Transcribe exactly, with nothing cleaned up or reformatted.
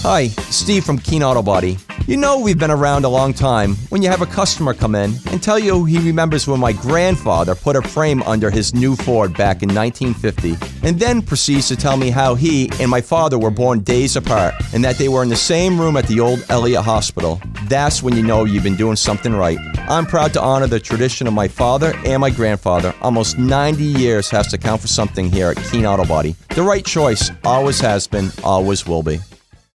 Hi, Steve from Keen Auto Body. You know we've been around a long time when you have a customer come in and tell you he remembers when my grandfather put a frame under his new Ford back in nineteen fifty, and then proceeds to tell me how he and my father were born days apart and that they were in the same room at the old Elliott Hospital. That's when you know you've been doing something right. I'm proud to honor the tradition of my father and my grandfather. Almost ninety years has to count for something here at Keen Auto Body. The right choice always has been, always will be.